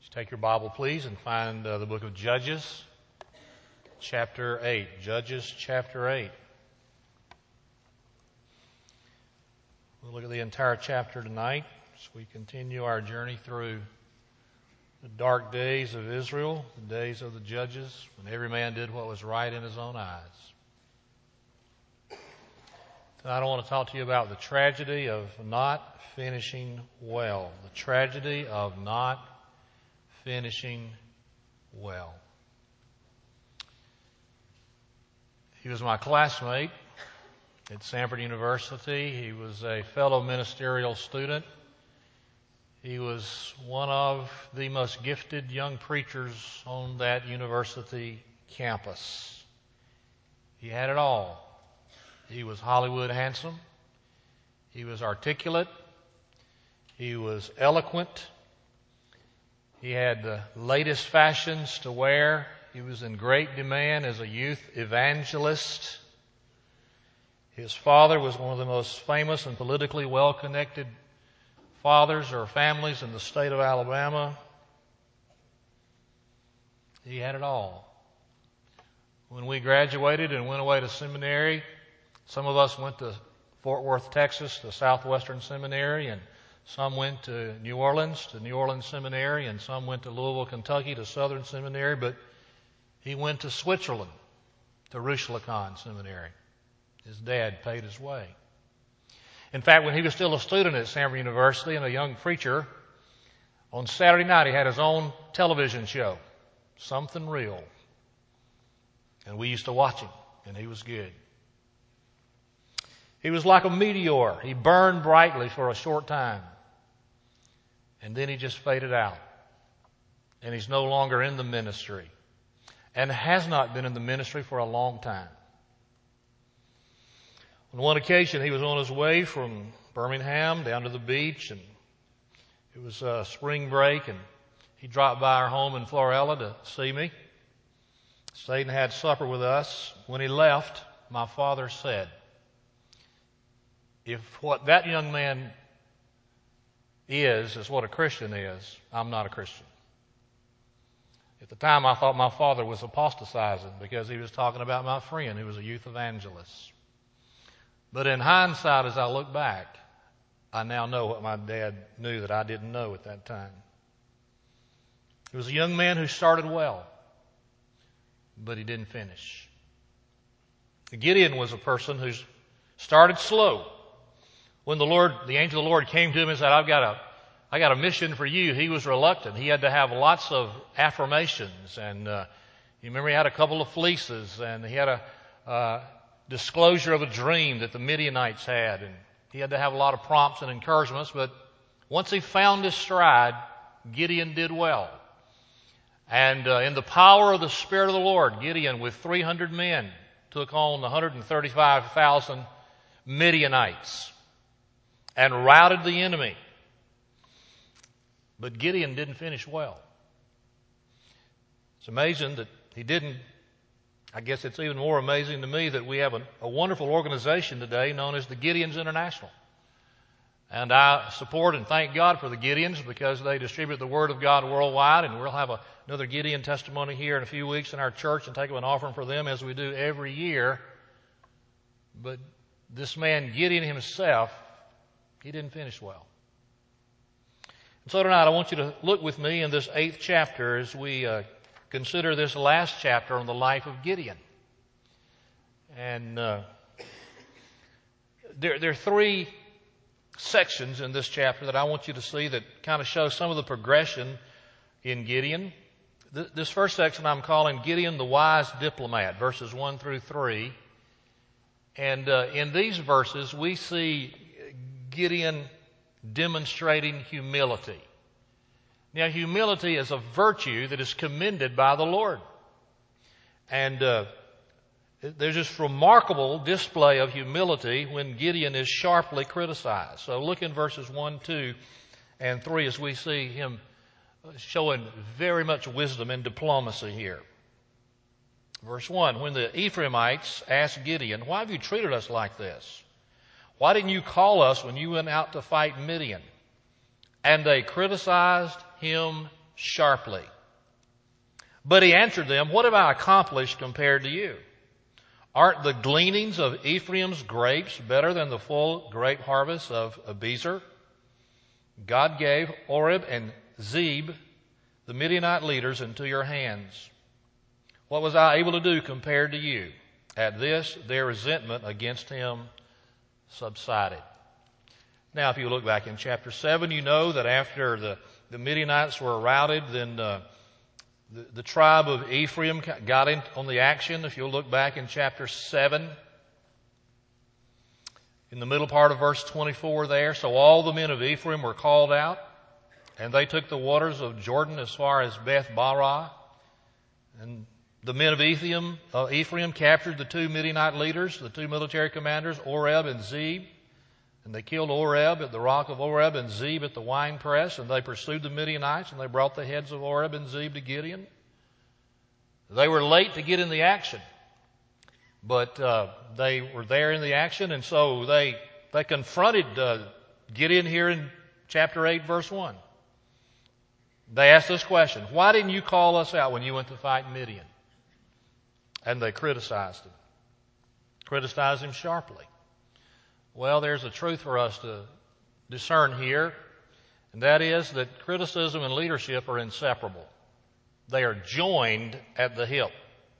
Take your Bible, please, and find the book of Judges, chapter 8. Judges, chapter 8. We'll look at the entire chapter tonight as we continue our journey through the dark days of Israel, the days of the judges, when every man did what was right in his own eyes. Tonight I want to talk to you about the tragedy of not finishing well. The tragedy of not finishing well. He was my classmate at Samford University. He was a fellow ministerial student. He was one of the most gifted young preachers on that university campus. He had it all. He was Hollywood handsome. He was articulate. He was eloquent. He had the latest fashions to wear. He was in great demand as a youth evangelist. His father was one of the most famous and politically well-connected fathers or families in the state of Alabama. He had it all. When we graduated and went away to seminary, some of us went to Fort Worth, Texas, to Southwestern Seminary, and some went to New Orleans Seminary, and some went to Louisville, Kentucky, to Southern Seminary, but he went to Switzerland, to Roussillon Seminary. His dad paid his way. In fact, when he was still a student at Samford University and a young preacher, on Saturday night he had his own television show, Something Real. And we used to watch him, and he was good. He was like a meteor. He burned brightly for a short time. And then he just faded out. And he's no longer in the ministry. And has not been in the ministry for a long time. On one occasion, he was on his way from Birmingham down to the beach, and it was spring break, and he dropped by our home in Florella to see me. Stayed and had supper with us. When he left, my father said, "If what that young man is what a Christian is, I'm not a Christian." At the time, I thought my father was apostatizing because he was talking about my friend who was a youth evangelist. But in hindsight, as I look back, I now know what my dad knew that I didn't know at that time. He was a young man who started well, but he didn't finish. Gideon was a person who started slow. When the angel of the Lord came to him and said, I got a mission for you, he was reluctant. He had to have lots of affirmations. And you remember he had a couple of fleeces, and he had a disclosure of a dream that the Midianites had. And he had to have a lot of prompts and encouragements. But once he found his stride, Gideon did well. And in the power of the Spirit of the Lord, Gideon, with 300 men, took on 135,000 Midianites and routed the enemy. But Gideon didn't finish well. It's amazing that he didn't. I guess it's even more amazing to me that we have a wonderful organization today known as the Gideons International. And I support and thank God for the Gideons because they distribute the Word of God worldwide, and we'll have another Gideon testimony here in a few weeks in our church and take up an offering for them as we do every year. But this man Gideon himself, he didn't finish well. And so tonight I want you to look with me in this 8th chapter as we consider this last chapter on the life of Gideon. And there are 3 sections in this chapter that I want you to see that kind of show some of the progression in Gideon. This first section I'm calling Gideon the Wise Diplomat, verses 1 through 3. And in these verses we see Gideon demonstrating humility. Now, humility is a virtue that is commended by the Lord. And there's this remarkable display of humility when Gideon is sharply criticized. So look in verses 1, 2, and 3 as we see him showing very much wisdom and diplomacy here. Verse 1, when the Ephraimites asked Gideon, "Why have you treated us like this? Why didn't you call us when you went out to fight Midian?" And they criticized him sharply. But he answered them, what have I accomplished compared to you? Aren't the gleanings of Ephraim's grapes better than the full grape harvest of Abiezer? God gave Oreb and Zeb, the Midianite leaders, into your hands. What was I able to do compared to you? At this, their resentment against him subsided. Now, if you look back in chapter 7, you know that after the Midianites were routed, then the tribe of Ephraim got in on the action. If you'll look back in chapter 7, in the middle part of verse 24 there, so all the men of Ephraim were called out, and they took the waters of Jordan as far as Beth-barah. And the men of Ephraim captured the two Midianite leaders, the two military commanders, Oreb and Zeb. And they killed Oreb at the rock of Oreb and Zeb at the winepress. And they pursued the Midianites, and they brought the heads of Oreb and Zeb to Gideon. They were late to get in the action, but they were there in the action, and so they confronted Gideon here in chapter 8, verse 1. They asked this question, why didn't you call us out when you went to fight Midian? And they criticized him sharply. Well, there's a truth for us to discern here, and that is that criticism and leadership are inseparable. They are joined at the hip.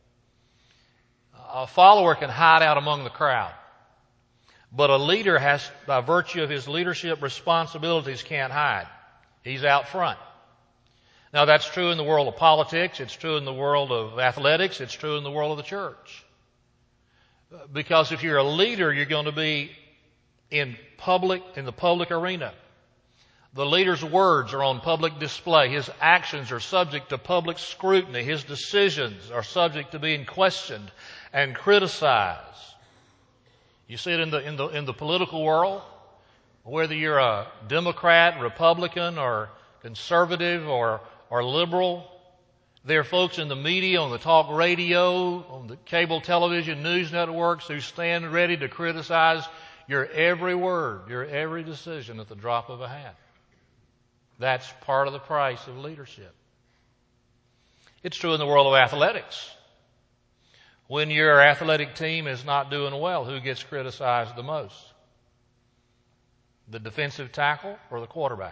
A follower can hide out among the crowd, but a leader has, by virtue of his leadership responsibilities, can't hide. He's out front. Now, that's true in the world of politics. It's true in the world of athletics. It's true in the world of the church. Because if you're a leader, you're going to be in the public arena. The leader's words are on public display. His actions are subject to public scrutiny. His decisions are subject to being questioned and criticized. You see it in the political world, whether you're a Democrat, Republican, or conservative, or liberal. There are folks in the media, on the talk radio, on the cable television news networks who stand ready to criticize your every word, your every decision at the drop of a hat. That's part of the price of leadership. It's true in the world of athletics. When your athletic team is not doing well, who gets criticized the most? The defensive tackle or the quarterback?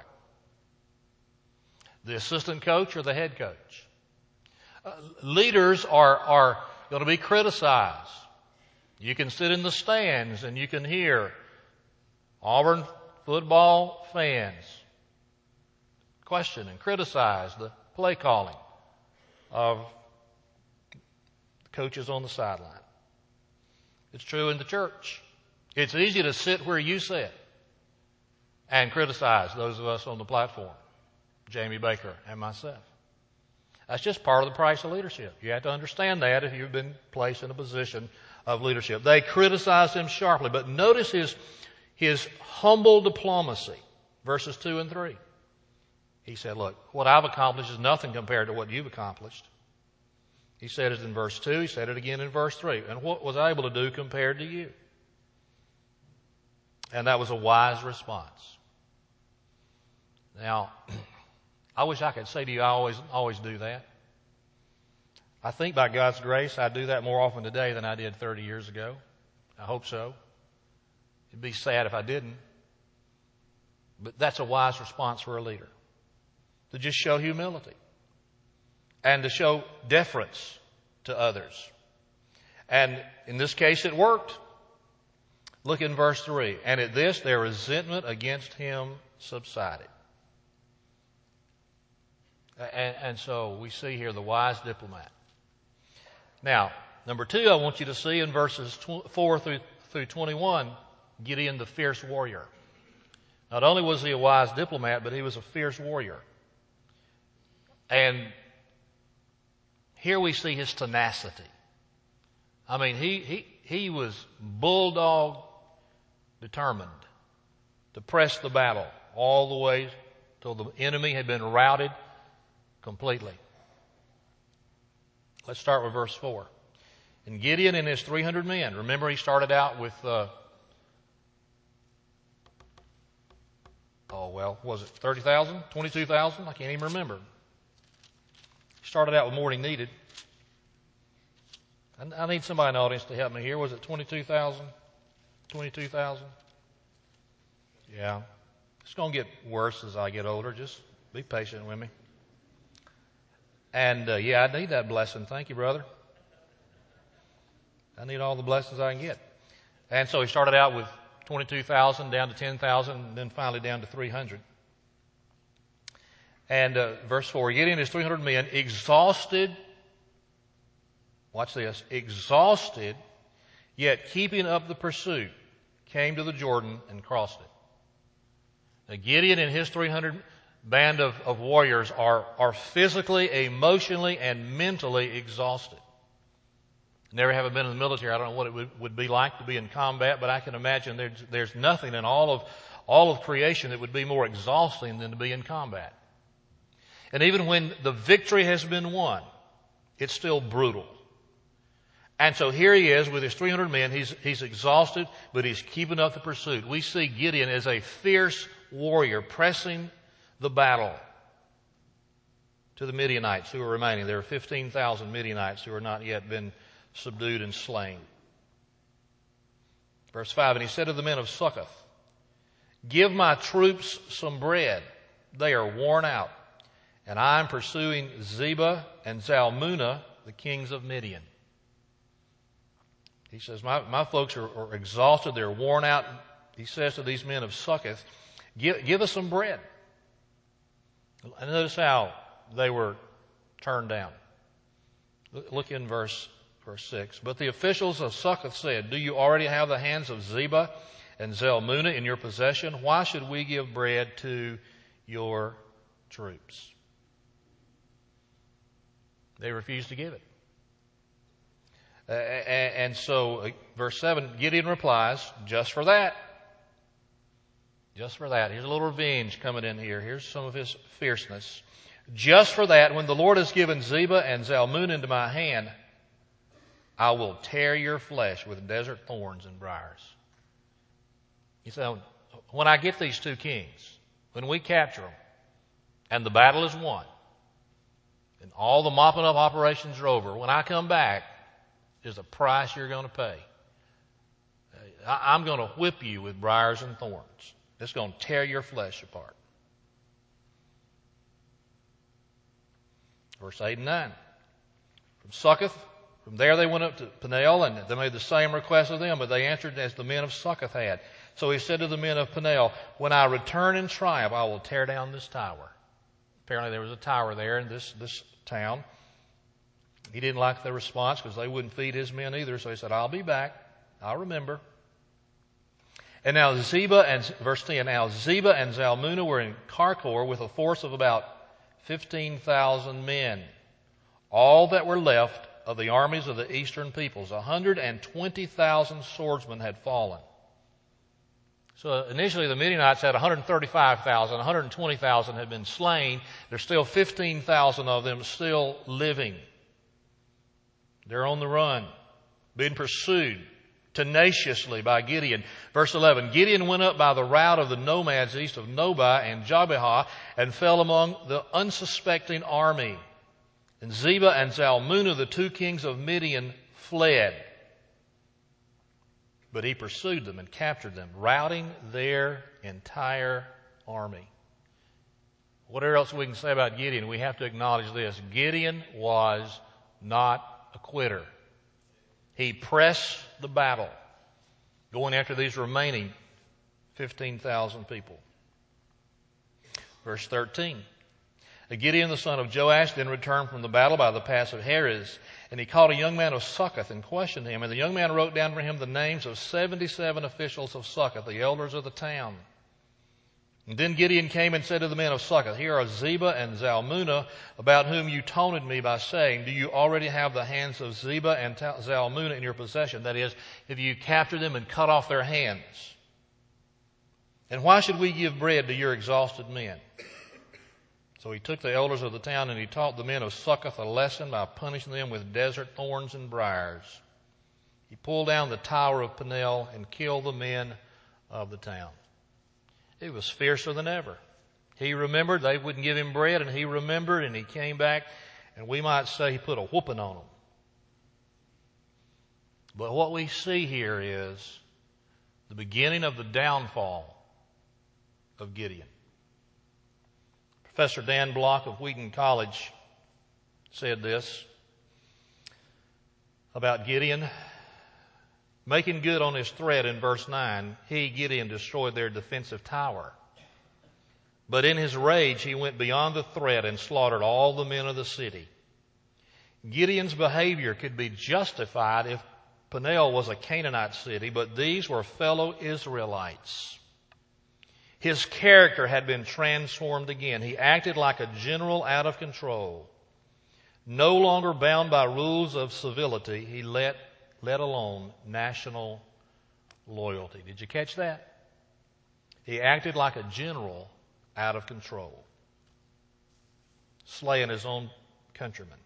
The assistant coach or the head coach? Leaders are going to be criticized. You can sit in the stands and you can hear Auburn football fans question and criticize the play calling of coaches on the sideline. It's true in the church. It's easy to sit where you sit and criticize those of us on the platform, Jamie Baker and myself. That's just part of the price of leadership. You have to understand that if you've been placed in a position of leadership. They criticized him sharply, but notice his humble diplomacy, verses 2 and 3. He said, look, what I've accomplished is nothing compared to what you've accomplished. He said it in verse 2. He said it again in verse 3. And what was I able to do compared to you? And that was a wise response. Now, I wish I could say to you, I always do that. I think by God's grace, I do that more often today than I did 30 years ago. I hope so. It'd be sad if I didn't. But that's a wise response for a leader. To just show humility. And to show deference to others. And in this case, it worked. Look in verse 3. And at this, their resentment against him subsided. And so we see here the wise diplomat. Now, number 2, I want you to see in verses 4 through 21, Gideon the fierce warrior. Not only was he a wise diplomat, but he was a fierce warrior. And here we see his tenacity. I mean, he was bulldog determined to press the battle all the way till the enemy had been routed completely. Let's start with verse 4. And Gideon and his 300 men. Remember, he started out with, was it 30,000? 22,000? I can't even remember. Started out with more than he needed. I need somebody in the audience to help me here. Was it 22,000? 22,000? Yeah. It's going to get worse as I get older. Just be patient with me. And, I need that blessing. Thank you, brother. I need all the blessings I can get. And so he started out with 22,000, down to 10,000, and then finally down to 300. And verse 4, Gideon is 300 men, exhausted. Watch this. Exhausted, yet keeping up the pursuit, came to the Jordan and crossed it. Now, Gideon and his 300 band of warriors are physically, emotionally, and mentally exhausted. Never having been in the military, I don't know what it would be like to be in combat, but I can imagine there's nothing in all of creation that would be more exhausting than to be in combat. And even when the victory has been won, it's still brutal. And so here he is with his 300 men. He's exhausted, but he's keeping up the pursuit. We see Gideon as a fierce warrior pressing the battle to the Midianites who are remaining. There are 15,000 Midianites who are not yet been subdued and slain. Verse 5, and he said to the men of Succoth, give my troops some bread. They are worn out, and I am pursuing Zebah and Zalmunna, the kings of Midian. He says, my folks are exhausted. They're worn out. He says to these men of Succoth, give us some bread. And notice how they were turned down. Look in verse 6. But the officials of Succoth said, do you already have the hands of Zebah and Zalmunna in your possession? Why should we give bread to your troops? They refused to give it. And so, verse 7, Gideon replies, just for that. Just for that. Here's a little revenge coming in here. Here's some of his fierceness. Just for that, when the Lord has given Zebah and Zalmunna into my hand, I will tear your flesh with desert thorns and briars. He said, when I get these two kings, when we capture them, and the battle is won, and all the mopping up operations are over, when I come back, there's a price you're going to pay. I'm going to whip you with briars and thorns. It's going to tear your flesh apart. Verse 8 and 9. From Succoth, from there they went up to Peniel, and they made the same request of them, but they answered as the men of Succoth had. So he said to the men of Peniel, when I return in triumph, I will tear down this tower. Apparently there was a tower there in this town. He didn't like their response because they wouldn't feed his men either. So he said, I'll be back. I'll remember. And now verse 10, now Zebah and Zalmunna were in Karkor with a force of about 15,000 men. All that were left of the armies of the eastern peoples, 120,000 swordsmen had fallen. So initially the Midianites had 135,000, 120,000 had been slain. There's still 15,000 of them still living. They're on the run, being pursued tenaciously by Gideon. Verse 11, Gideon went up by the route of the nomads east of Nobah and Jabehah and fell among the unsuspecting army. And Zebah and Zalmunna, the two kings of Midian, fled. But he pursued them and captured them, routing their entire army. Whatever else we can say about Gideon, we have to acknowledge this. Gideon was not a quitter. He pressed the battle, going after these remaining 15,000 people. Verse 13. Gideon the son of Joash then returned from the battle by the pass of Heres, and he called a young man of Succoth and questioned him. And the young man wrote down for him the names of 77 officials of Succoth, the elders of the town. And then Gideon came and said to the men of Succoth, here are Zebah and Zalmunna, about whom you taunted me by saying, do you already have the hands of Zebah and Zalmunna in your possession? That is, if you capture them and cut off their hands. And why should we give bread to your exhausted men? So he took the elders of the town and he taught the men of Succoth a lesson by punishing them with desert thorns and briars. He pulled down the tower of Peniel and killed the men of the town. It was fiercer than ever. He remembered they wouldn't give him bread, and he remembered, and he came back And we might say he put a whooping on them. But what we see here is the beginning of the downfall of Gideon. Professor Dan Block of Wheaton College said this about Gideon. Making good on his threat in verse 9, he, Gideon, destroyed their defensive tower. But in his rage, he went beyond the threat and slaughtered all the men of the city. Gideon's behavior could be justified if Peniel was a Canaanite city, but these were fellow Israelites. His character had been transformed again. He acted like a general out of control. No longer bound by rules of civility, he let alone national loyalty. Did you catch that? He acted like a general out of control, slaying his own countrymen.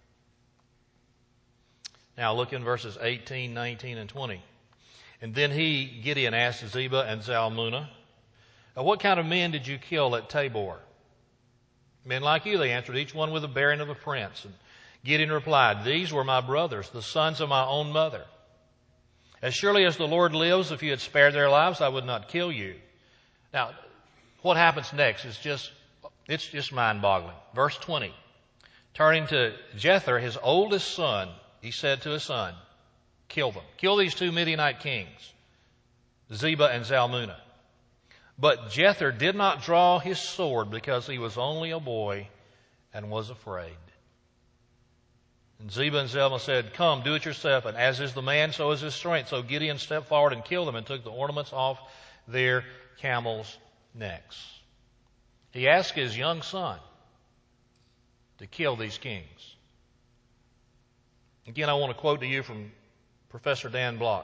Now look in verses 18, 19, and 20. And then he, Gideon, asked Zebah and Zalmunna, what kind of men did you kill at Tabor? Men like you, they answered, each one with the bearing of a prince. And Gideon replied, these were my brothers, the sons of my own mother. As surely as the Lord lives, if you had spared their lives, I would not kill you. Now, what happens next is just mind-boggling. Verse 20. Turning to Jether, his oldest son, he said to his son, kill them. Kill these two Midianite kings, Zebah and Zalmunna. But Jether did not draw his sword because he was only a boy and was afraid. And Zebah and Zalmunna said, come, do it yourself. And as is the man, so is his strength. So Gideon stepped forward and killed them and took the ornaments off their camels' necks. He asked his young son to kill these kings. Again, I want to quote to you from Professor Dan Block.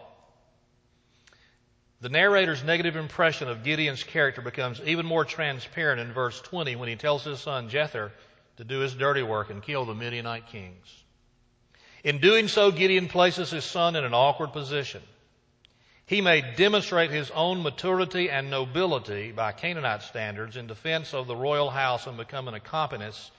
The narrator's negative impression of Gideon's character becomes even more transparent in verse 20 when he tells his son Jether to do his dirty work and kill the Midianite kings. In doing so, Gideon places his son in an awkward position. He may demonstrate his own maturity and nobility by Canaanite standards in defense of the royal house and become an accomplice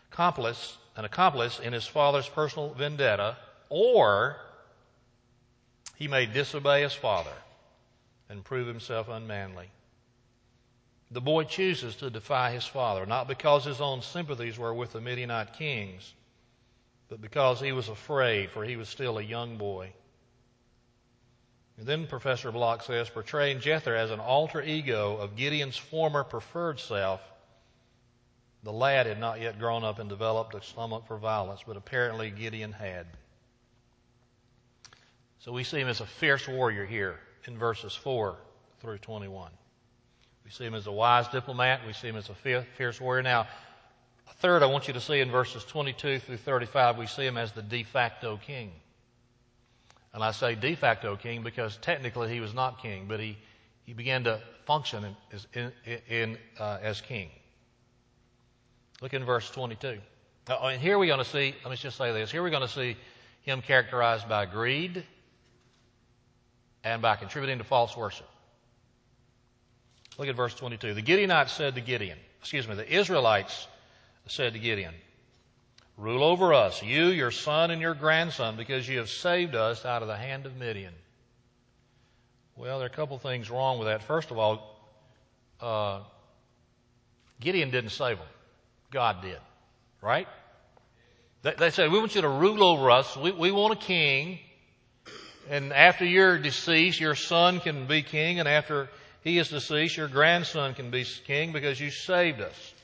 in his father's personal vendetta, or he may disobey his father and prove himself unmanly. The boy chooses to defy his father, not because his own sympathies were with the Midianite kings, but because he was afraid, for he was still a young boy. And then Professor Block says, portraying Jether as an alter ego of Gideon's former preferred self, the lad had not yet grown up and developed a stomach for violence, but apparently Gideon had. So we see him as a fierce warrior here in verses 4 through 21. We see him as a wise diplomat. We see him as a fierce warrior. Now, third, I want you to see in verses 22 through 35, we see him as the de facto king. And I say de facto king because technically he was not king, but he began to function as king. Look in verse 22. And here we're going to see, let me just say this, here we're going to see him characterized by greed and by contributing to false worship. Look at verse 22. The Israelites said to Gideon, rule over us, you, your son, and your grandson, because you have saved us out of the hand of Midian. Well, there are a couple things wrong with that. First of all, Gideon didn't save them. God did. Right? They said, we want you to rule over us. We want a king. And after you're deceased, your son can be king. And after he is deceased, your grandson can be king because you saved us.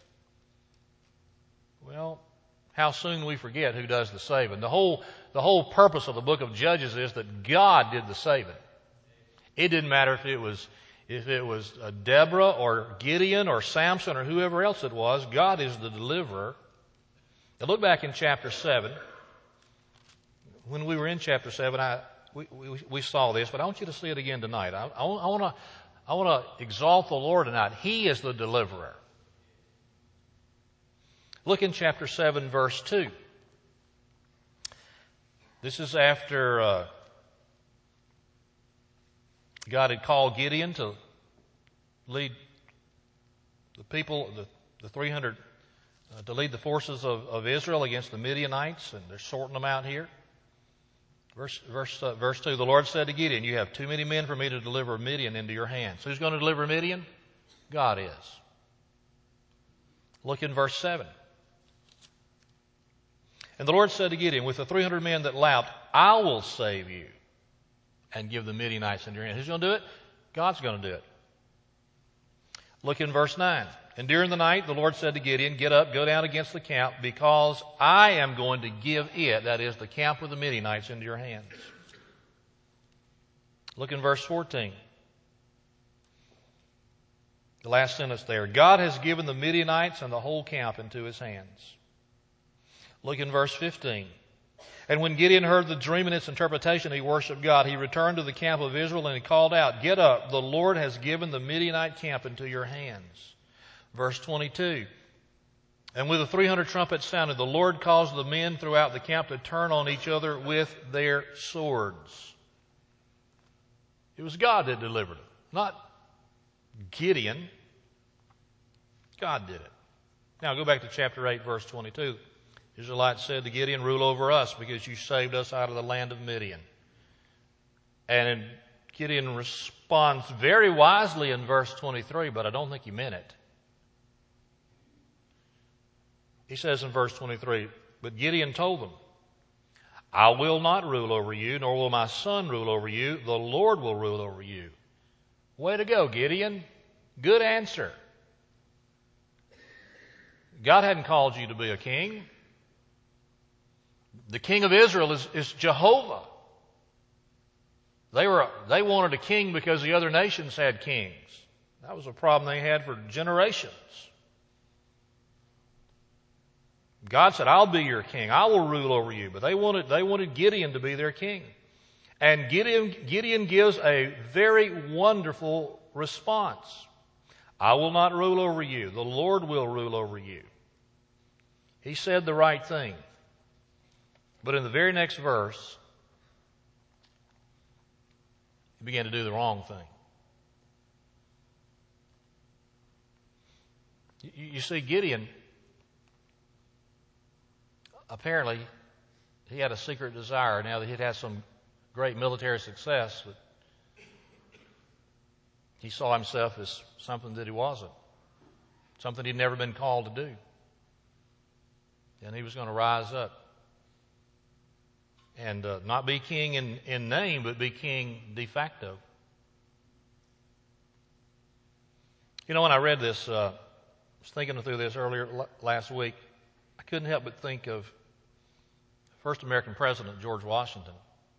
Well, how soon we forget who does the saving. The whole purpose of the book of Judges is that God did the saving. It didn't matter if it was Deborah or Gideon or Samson or whoever else it was. God is the deliverer. Now look back in chapter 7. When we were in chapter 7, we saw this, but I want you to see it again tonight. I want to exalt the Lord tonight. He is the deliverer. Look in chapter 7, verse 2. This is after God had called Gideon to lead the people, the 300 to lead the forces of Israel against the Midianites, and they're sorting them out here. Verse 2, the Lord said to Gideon, you have too many men for me to deliver Midian into your hands. Who's going to deliver Midian? God is. Look in verse 7. And the Lord said to Gideon, with the 300 men that lapped, I will save you and give the Midianites into your hands. Who's going to do it? God's going to do it. Look in verse 9. And during the night, the Lord said to Gideon, get up, go down against the camp, because I am going to give it, that is, the camp of the Midianites, into your hands. Look in verse 14. The last sentence there. God has given the Midianites and the whole camp into his hands. Look in verse 15. And when Gideon heard the dream and its interpretation, he worshiped God. He returned to the camp of Israel and he called out, get up, the Lord has given the Midianite camp into your hands. Verse 22. And with the 300 trumpets sounded, the Lord caused the men throughout the camp to turn on each other with their swords. It was God that delivered them, not Gideon. God did it. Now go back to chapter 8, verse 22. The Israelites said to Gideon, rule over us because you saved us out of the land of Midian. And Gideon responds very wisely in verse 23, but I don't think he meant it. He says in verse 23, but Gideon told them, I will not rule over you, nor will my son rule over you. The Lord will rule over you. Way to go, Gideon. Good answer. God hadn't called you to be a king. The king of Israel is Jehovah. They wanted a king because the other nations had kings. That was a problem they had for generations. God said, I'll be your king. I will rule over you. But they wanted Gideon to be their king. And Gideon gives a very wonderful response. I will not rule over you. The Lord will rule over you. He said the right thing. But in the very next verse, he began to do the wrong thing. You see, Gideon, apparently, he had a secret desire now that he'd had some great military success. But he saw himself as something that he wasn't, something he'd never been called to do. And he was going to rise up and not be king in name, but be king de facto. You know, when I read this, I was thinking through this earlier last week, I couldn't help but think of first American president, George Washington.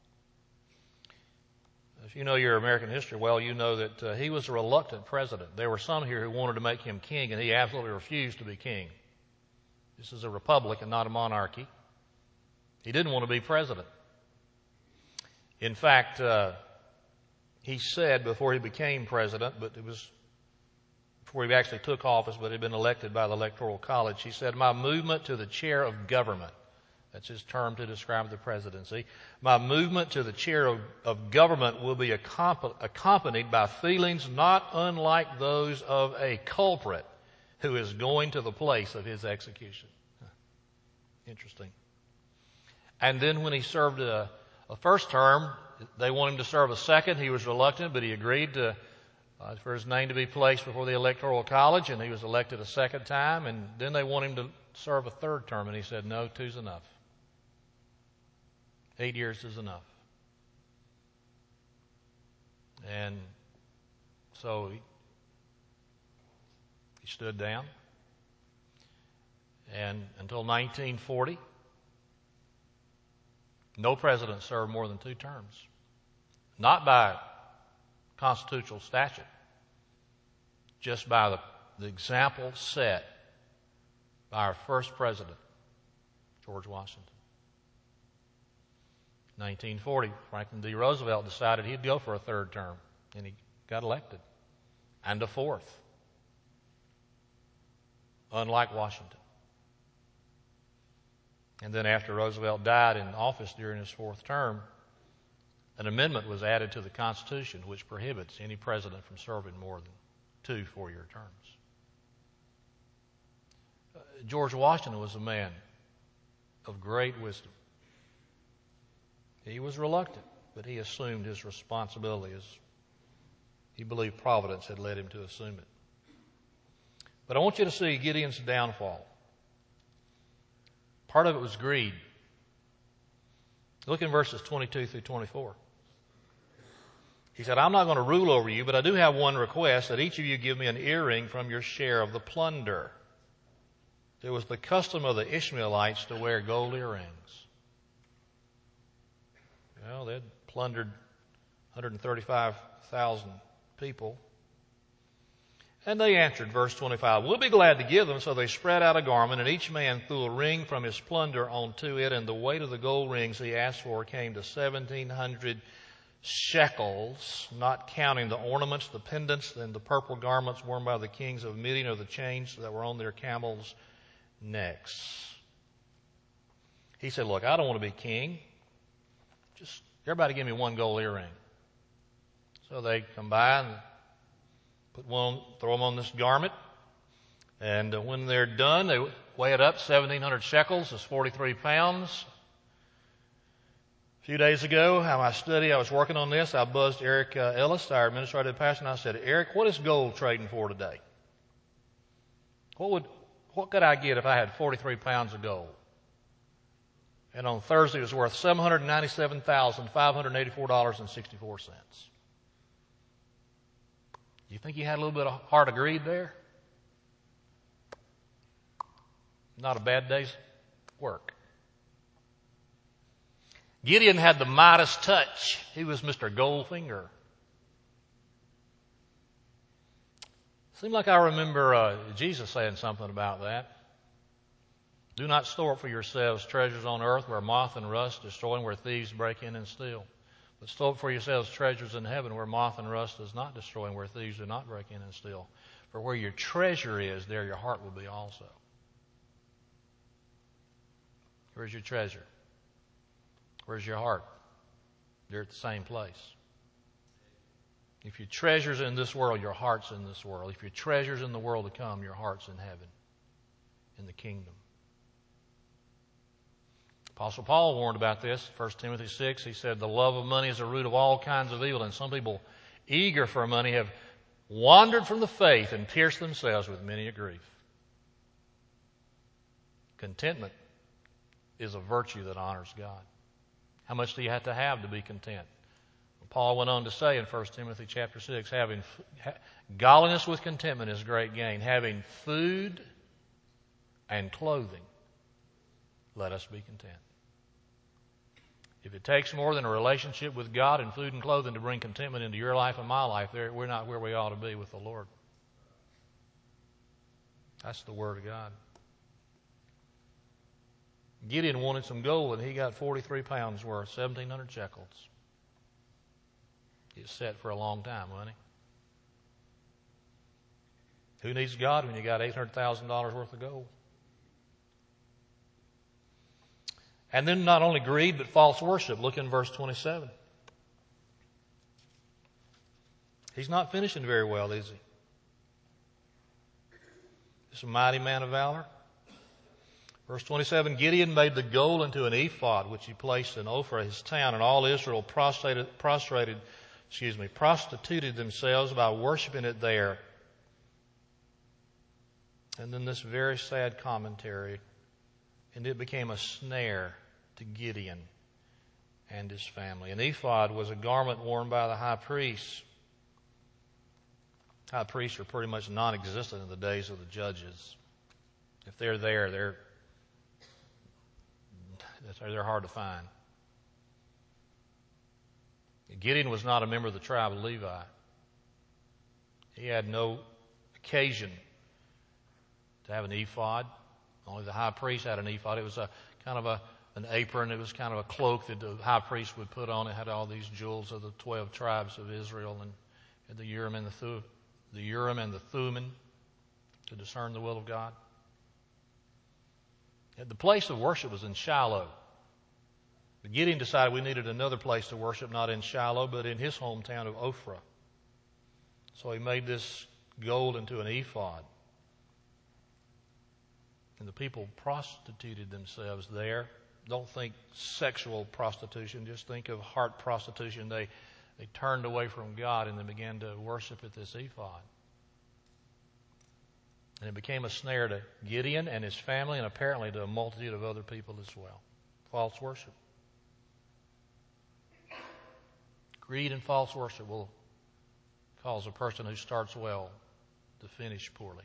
If you know your American history well, you know that he was a reluctant president. There were some here who wanted to make him king, and he absolutely refused to be king. This is a republic and not a monarchy. He didn't want to be president. In fact, he said before he became president, but it was before he actually took office, but had been elected by the Electoral College, he said, my movement to the chair of government, that's his term to describe the presidency, my movement to the chair of government will be accompanied by feelings not unlike those of a culprit who is going to the place of his execution. Interesting. And then when he served a first term, they wanted him to serve a second. He was reluctant, but he agreed for his name to be placed before the Electoral College, and he was elected a second time. And then they wanted him to serve a third term, and he said, no, 2's enough. 8 years is enough. And so he stood down. And until 1940, no president served more than 2 terms. Not by constitutional statute, just by the example set by our first president, George Washington. 1940, Franklin D. Roosevelt decided he'd go for a third term, and he got elected, and a fourth, unlike Washington. And then after Roosevelt died in office during his fourth term, an amendment was added to the Constitution which prohibits any president from serving more than 2 4-year terms. George Washington was a man of great wisdom. He was reluctant, but he assumed his responsibility as he believed providence had led him to assume it. But I want you to see Gideon's downfall. Part of it was greed. Look in verses 22 through 24. He said, I'm not going to rule over you, but I do have one request, that each of you give me an earring from your share of the plunder. It was the custom of the Ishmaelites to wear gold earrings. Well, they'd plundered 135,000 people. And they answered, verse 25, we'll be glad to give them. So they spread out a garment, and each man threw a ring from his plunder onto it, and the weight of the gold rings he asked for came to 1,700 shekels, not counting the ornaments, the pendants, and the purple garments worn by the kings of Midian, or the chains that were on their camels' necks. He said, look, I don't want to be king. Just everybody give me one gold earring. So they come by and throw them on this garment. And when they're done, they weigh it up. 1,700 shekels is 43 pounds. A few days ago, I was working on this. I buzzed Eric Ellis, our administrative pastor, and I said, Eric, what is gold trading for today? What could I get if I had 43 pounds of gold? And on Thursday, it was worth $797,584.64. You think he had a little bit of heart of greed there? Not a bad day's work. Gideon had the Midas touch. He was Mr. Goldfinger. Seemed like I remember Jesus saying something about that. Do not store up for yourselves treasures on earth where moth and rust destroy and where thieves break in and steal. But store up for yourselves treasures in heaven where moth and rust does not destroy and where thieves do not break in and steal. For where your treasure is, there your heart will be also. Where's your treasure? Where's your heart? They're at the same place. If your treasure's in this world, your heart's in this world. If your treasure's in the world to come, your heart's in heaven, in the kingdom. Apostle Paul warned about this, 1 Timothy 6. He said, the love of money is the root of all kinds of evil, and some people eager for money have wandered from the faith and pierced themselves with many a grief. Contentment is a virtue that honors God. How much do you have to be content? Paul went on to say in 1 Timothy chapter 6, godliness with contentment is great gain. Having food and clothing, let us be content. If it takes more than a relationship with God and food and clothing to bring contentment into your life and my life, we're not where we ought to be with the Lord. That's the Word of God. Gideon wanted some gold, and he got 43 pounds worth, 1,700 shekels. He was set for a long time, wasn't he? Who needs God when you got $800,000 worth of gold? And then not only greed, but false worship. Look in verse 27. He's not finishing very well, is he? He's a mighty man of valor. Verse 27, Gideon made the gold into an ephod, which he placed in Ophrah, his town, and all Israel prostituted themselves by worshiping it there. And then this very sad commentary, and it became a snare to Gideon and his family. An ephod was a garment worn by the high priests. High priests are pretty much non-existent in the days of the judges. If they're there, they're hard to find. Gideon was not a member of the tribe of Levi. He had no occasion to have an ephod. Only the high priest had an ephod. It was a kind of an apron. It was kind of a cloak that the high priest would put on. It had all these jewels of the 12 tribes of Israel and the Urim and the Thummim to discern the will of God. The place of worship was in Shiloh. But Gideon decided we needed another place to worship, not in Shiloh, but in his hometown of Ophrah. So he made this gold into an ephod. And the people prostituted themselves there. Don't think sexual prostitution, just think of heart prostitution. They turned away from God and they began to worship at this ephod. And it became a snare to Gideon and his family and apparently to a multitude of other people as well. False worship. Greed and false worship will cause a person who starts well to finish poorly.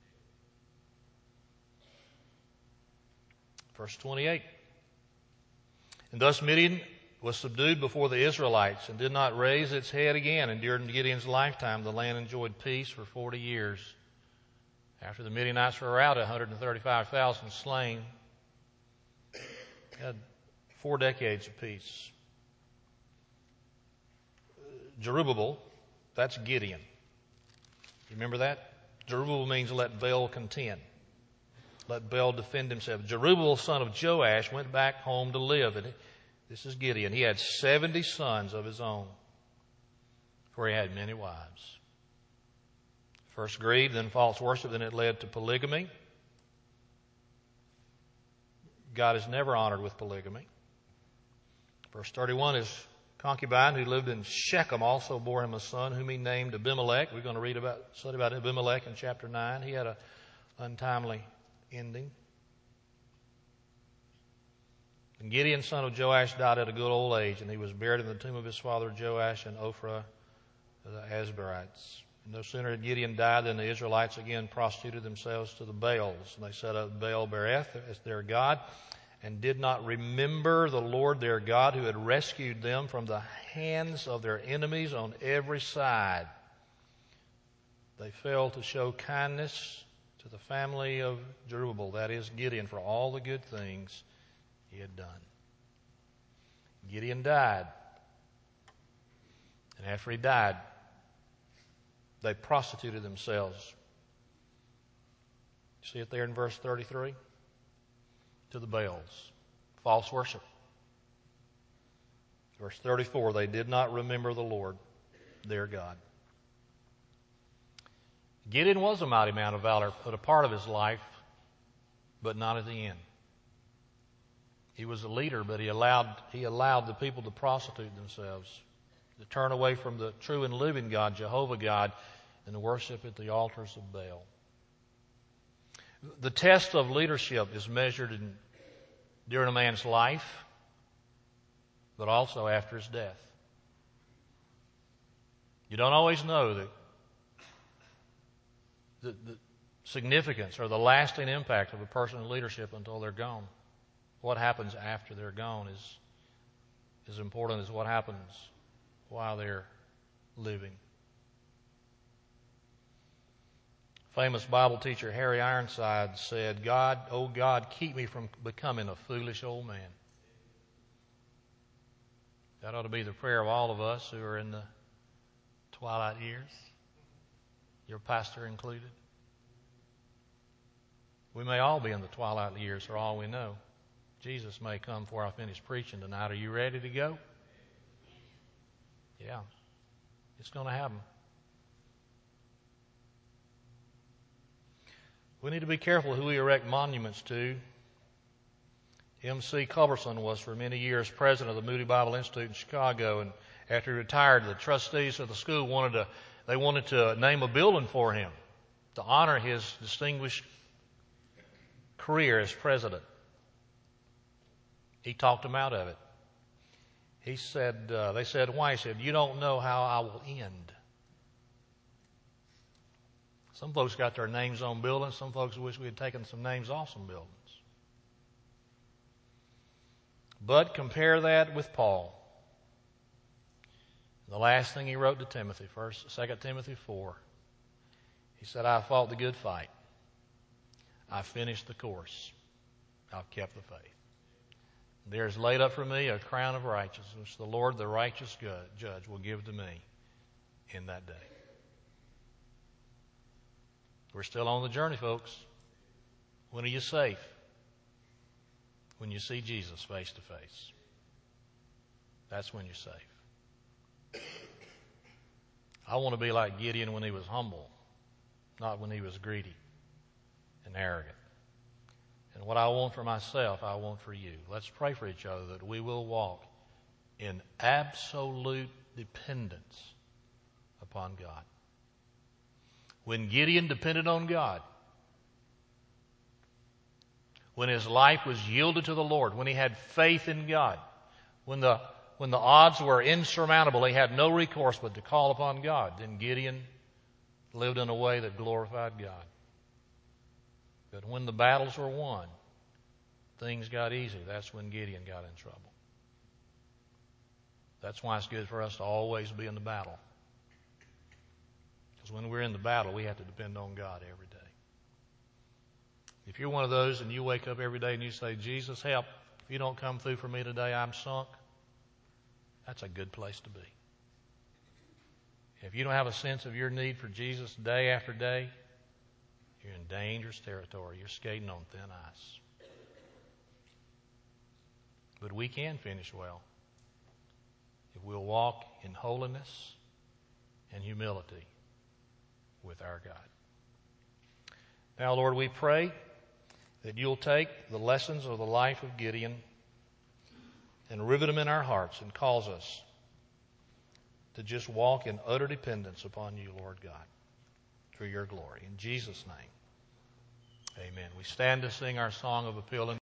Verse 28. And thus Midian was subdued before the Israelites and did not raise its head again. And during Gideon's lifetime, the land enjoyed peace for 40 years. After the Midianites were out, 135,000 slain. Had 4 decades of peace. Jerubbaal, that's Gideon. You remember that? Jerubbaal means let Baal contend. Let Baal defend himself. Jerubbaal, son of Joash, went back home to live. And this is Gideon. He had 70 sons of his own, for he had many wives. First greed, then false worship, then it led to polygamy. God is never honored with polygamy. Verse 31 is concubine who lived in Shechem also bore him a son whom he named Abimelech. We're going to study about Abimelech in chapter 9. He had an untimely ending. And Gideon, son of Joash, died at a good old age, and he was buried in the tomb of his father Joash in Ophrah of the Asbarites. And no sooner had Gideon died than the Israelites again prostituted themselves to the Baals. And they set up Baal Bereth as their god, and did not remember the Lord their God who had rescued them from the hands of their enemies on every side. They failed to show kindness to the family of Jerubbaal, that is Gideon, for all the good things he had done. Gideon died. And after he died, they prostituted themselves. See it there in verse 33? To the Baals. False worship. Verse 34, they did not remember the Lord, their God. Gideon was a mighty man of valor, but a part of his life, but not at the end. He was a leader, but he allowed the people to prostitute themselves, to turn away from the true and living God, Jehovah God, and to worship at the altars of Baal. The test of leadership is measured during a man's life, but also after his death. You don't always know the significance or the lasting impact of a person's leadership until they're gone. What happens after they're gone is as important as what happens while they're living. Famous Bible teacher Harry Ironside said, "God, oh God, keep me from becoming a foolish old man." That ought to be the prayer of all of us who are in the twilight years, your pastor included. We may all be in the twilight years for all we know. Jesus may come before I finish preaching tonight. Are you ready to go? Yeah, it's going to happen. We need to be careful who we erect monuments to. M.C. Culberson was for many years president of the Moody Bible Institute in Chicago, and after he retired, the trustees of the school wanted to name a building for him to honor his distinguished career as president. He talked them out of it. He said, they said, why? He said, you don't know how I will end. Some folks got their names on buildings. Some folks wish we had taken some names off some buildings. But compare that with Paul. The last thing he wrote to Timothy, 2 Timothy 4. He said, I fought the good fight. I finished the course. I've kept the faith. There is laid up for me a crown of righteousness, which the Lord, the righteous judge, will give to me in that day. We're still on the journey, folks. When are you safe? When you see Jesus face to face. That's when you're safe. I want to be like Gideon when he was humble, not when he was greedy and arrogant. And what I want for myself, I want for you. Let's pray for each other that we will walk in absolute dependence upon God. When Gideon depended on God, when his life was yielded to the Lord, when he had faith in God, when the odds were insurmountable, he had no recourse but to call upon God, then Gideon lived in a way that glorified God. But when the battles were won, things got easy. That's when Gideon got in trouble. That's why it's good for us to always be in the battle. Because when we're in the battle, we have to depend on God every day. If you're one of those and you wake up every day and you say, Jesus, help, if you don't come through for me today, I'm sunk, that's a good place to be. If you don't have a sense of your need for Jesus day after day, you're in dangerous territory. You're skating on thin ice. But we can finish well if we'll walk in holiness and humility with our God. Now, Lord, we pray that you'll take the lessons of the life of Gideon and rivet them in our hearts and cause us to just walk in utter dependence upon you, Lord God, for your glory. In Jesus' name, amen. We stand to sing our song of appeal.